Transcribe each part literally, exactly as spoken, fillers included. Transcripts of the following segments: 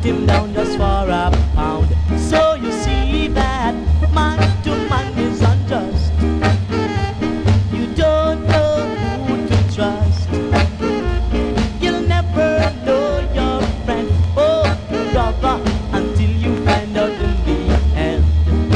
him down just for a pound. So you see that man to man is unjust. You don't know who to trust. You'll never know your friend or brother until you find out in the end.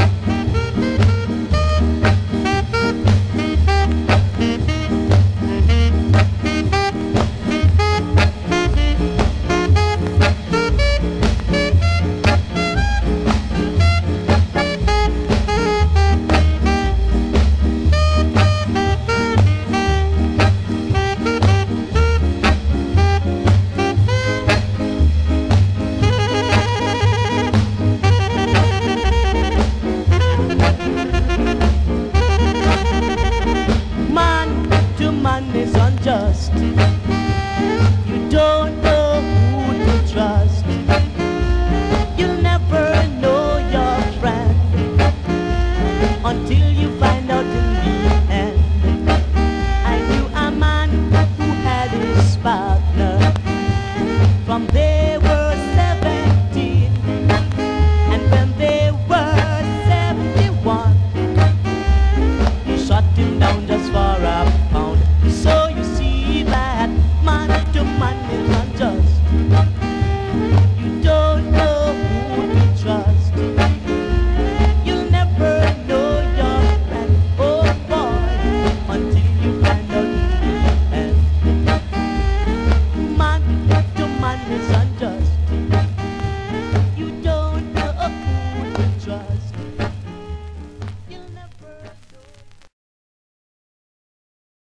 Is unjust. You don't know who to trust. You'll never know your friend until you find out in the end. I knew a man who had his partner. From there